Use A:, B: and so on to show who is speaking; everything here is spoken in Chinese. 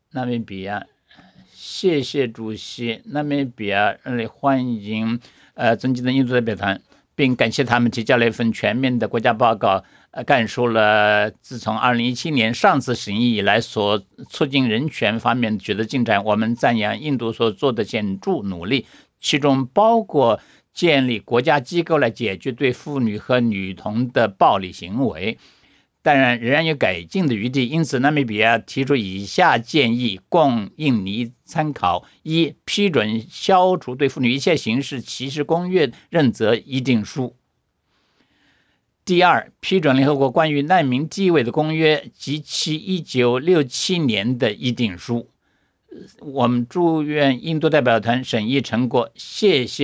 A: 纳米比亚，谢谢主席。纳米比亚欢迎尊敬的印度代表团，并感谢他们提交了一份全面的国家报告，概述了自从2017年上次审议以来所促进人权方面取得进展。我们赞扬印度所做的显著努力，其中包括建立国家机构来解决对妇女和女童的暴力行为。当然，仍然有改进的余地，因此纳米比亚提出以下建议，供印尼参考：一、批准消除对妇女一切形式歧视公约认责议定书；第二，批准联合国关于难民地位的公约及其1967年的议定书。我们祝愿印度代表团审议成果，谢谢。